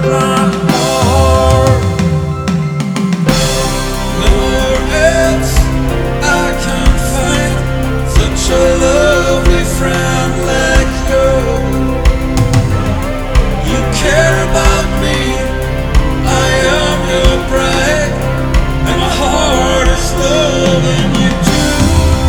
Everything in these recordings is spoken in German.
my heart. Nowhere else I can find such a lovely friend like you. You care about me, I am your bride, and my heart is loving you too.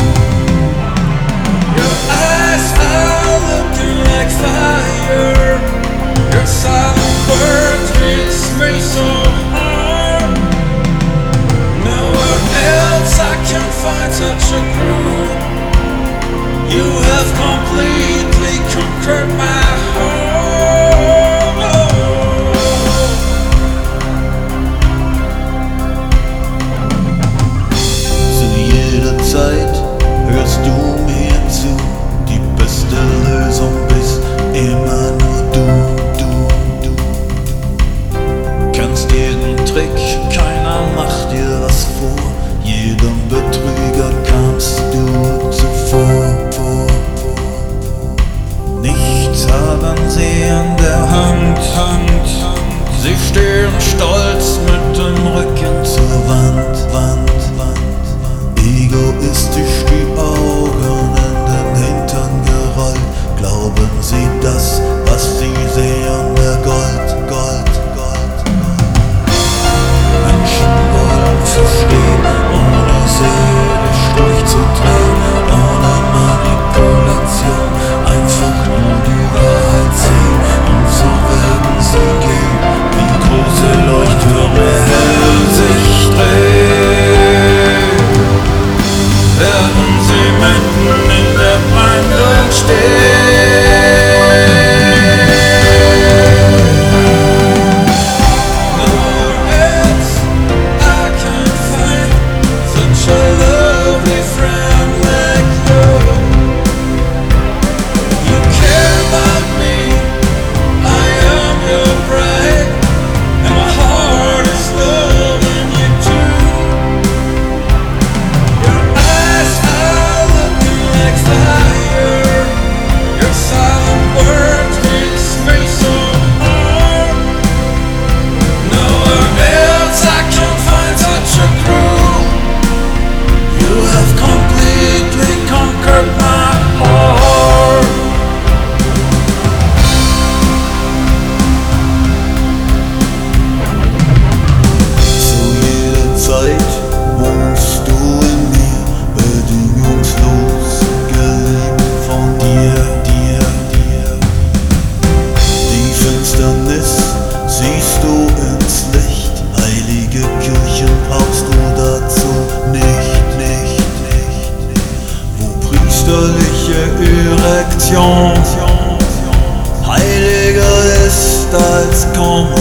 Your eyes are looking like fire, your silent words hits me so hard. Nowhere else I can find such a groove. You have completely conquered my heart. Zeit hörst du mir zu, die beste Lösung bist immer nur du. Kannst jeden Trick, keiner macht dir was vor, jedem Betrüger kamst du zuvor. Nichts haben sie in der Hand, sie stehen stolz mit dem Rücken zur Wand. Egoistisch die Augen in den Hintern gerollt, glauben sie das, was sie sehen, der Gold. Menschen wollen verstehen, ohne seelisch durchzudrehen, ohne Manipulation, einfach nur die Wahrheit sehen, und so werden sie gehen, wie große Leuchttürme hell sich drehen. Werden sie mitten in der Brandung stehen. Nowhere else I can find such a lovely friend like you. You care about me, I am your bride, and my heart is loving you too. Your eyes are looking like fire, your silent words hit me so hard. Nowhere else I can find such a crew. You have completely conquered my heart. Zu jeder Zeit wohnst du in mir, bedingungslos geliebt von dir. Die Finsternis siehst du ins Licht, heilige Kirchen brauchst du dazu nicht. Wo priesterliche Erektion heiliger ist als Kommunikation.